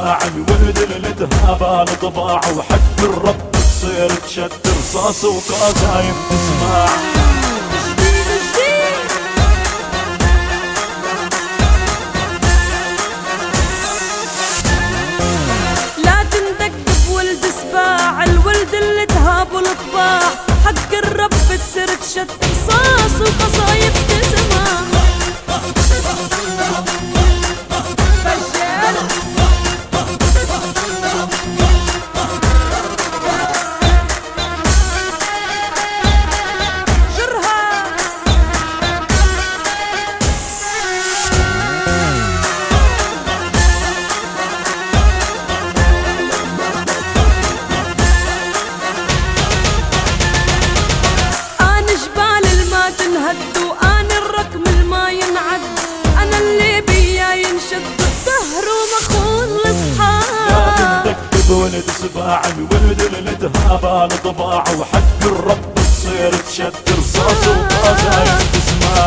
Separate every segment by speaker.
Speaker 1: سباع الولد اللي تهاب الطباع، وحق الرب تصير تشد رصاص وقذايف تسمع.
Speaker 2: لا تندق بولد سباع الولد اللي تهاب الطباع، حق الرب تصير تشد رصاص وقصايف تسمع. وآن الركم الما ينعد، أنا اللي بيا ينشد الظهر ومخون الأصحاب.
Speaker 1: لا تندك بولد سباع الولد اللي تهاب الطباع، وحق الرب تصير تشد رصاص وقذايف تسمع.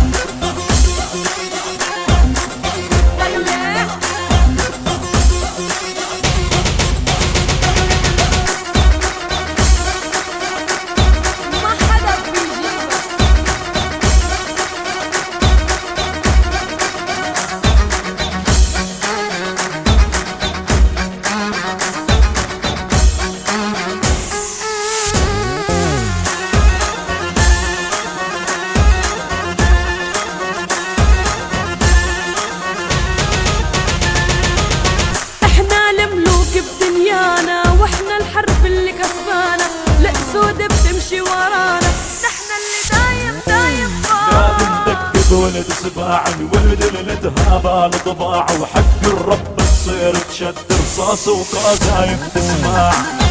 Speaker 2: واحنا الحرب اللي كسبانة، الأسود بتمشي ورانا، نحنا اللي دايم
Speaker 1: لا تندك بولد سباع الولد اللي تهاب الطباع، وحق الرب تصير تشد رصاص وقذايف تسمع.